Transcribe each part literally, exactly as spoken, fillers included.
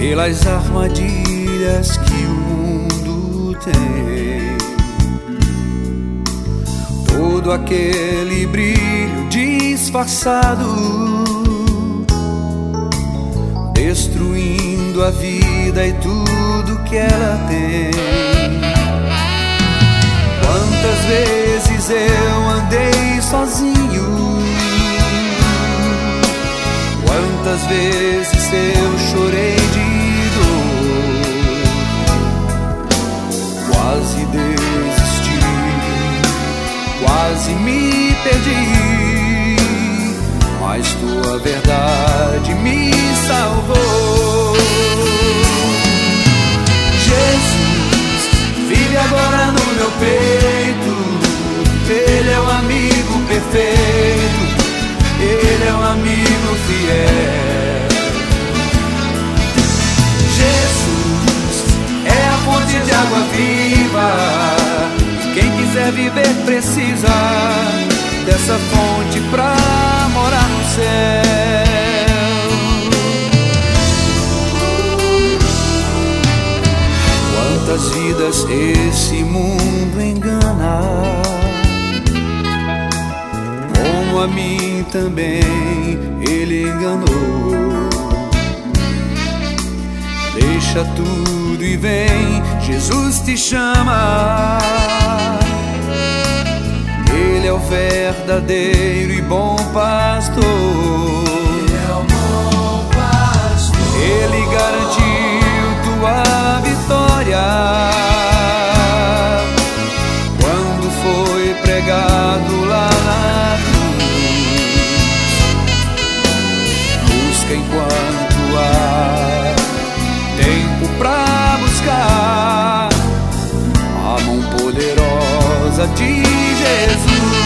pelas armadilhas que o mundo tem. Todo aquele brilho disfarçado, destruindo a vida e tudo que ela tem. Quantas vezes eu andei sozinho, quantas vezes eu chorei de dor, quase desisti, quase me perdi, mas tua verdade me salvou. Jesus vive agora no meu peito, Ele é o amigo perfeito, Ele é um amigo fiel. Jesus é a fonte de água viva, quem quiser viver precisa dessa fonte pra morar no céu. Quantas vidas esse mundo engana, como a mim também ele enganou. Deixa tudo e vem, Jesus te chama. Ele é o verdadeiro e bom pastor. Ele é o bom pastor. Ele garantiu tua vitória quando foi pregado lá na enquanto há tempo pra buscar a mão poderosa de Jesus.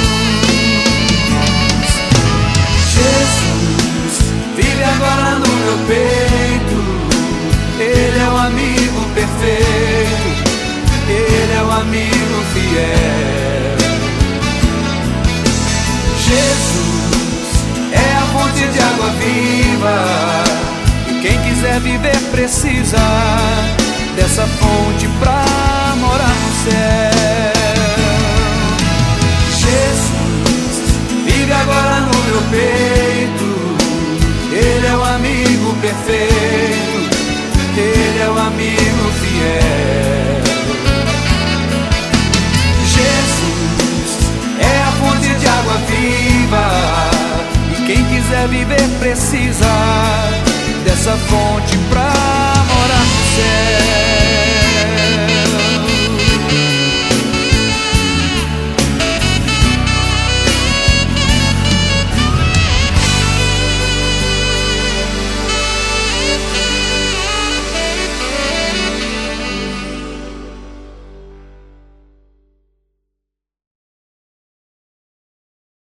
Jesus vive agora no meu peito, Ele é o amigo perfeito, Ele é o amigo fiel. Jesus é a fonte de água viva, e quem quiser viver precisa dessa fonte pra morar no céu. Jesus vive agora no meu peito, Ele é o amigo perfeito, Ele é o amigo fiel. Jesus é a fonte de água viva, quem quiser viver precisa dessa fonte pra